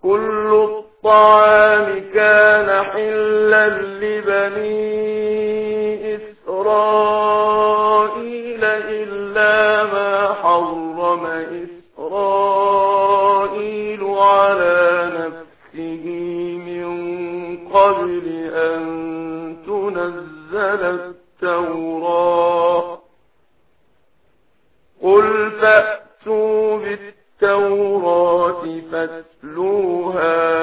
كل الطعام كان حلا لبني إسرائيل إلا ما حرم إسرائيل على نفسه من قبل أن تنزل التوراة. قل فأتوا بالتوراة فاتلوها